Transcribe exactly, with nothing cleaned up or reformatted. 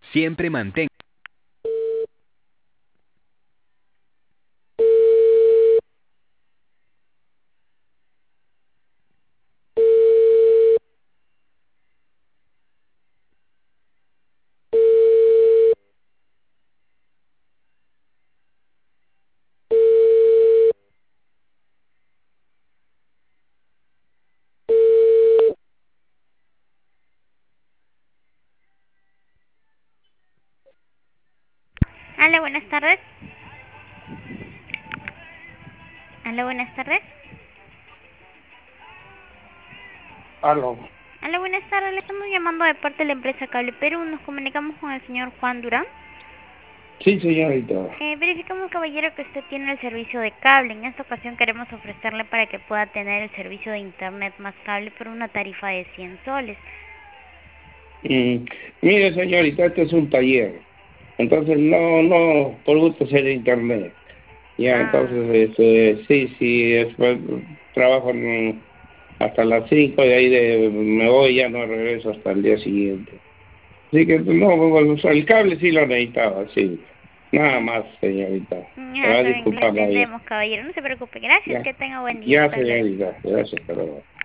Siempre mantén. Hola, buenas tardes. Hola, buenas tardes. Aló. Hola, buenas tardes. Le estamos llamando de parte de la empresa Cable Perú. Nos comunicamos con el señor Juan Durán. Sí, señorita. Eh, verificamos, caballero, que usted tiene el servicio de cable. En esta ocasión queremos ofrecerle para que pueda tener el servicio de internet más cable por una tarifa de cien soles. Mm, mire, señorita, este es un taller. Entonces, no, no, por gusto hacer internet. Ya, Ah, entonces, este, sí, sí, después trabajo en- hasta las cinco y ahí de, me voy y ya no regreso hasta el día siguiente. Así que, no, bueno, o sea, el cable sí lo necesitaba, sí. Nada mm, más, señorita. Me ya va a saben, lo disculpar la vida. entendemos, caballero. No se preocupe. Gracias, Ya, que tenga buen día. ya, Hasta luego. señorita. Gracias, hasta luego.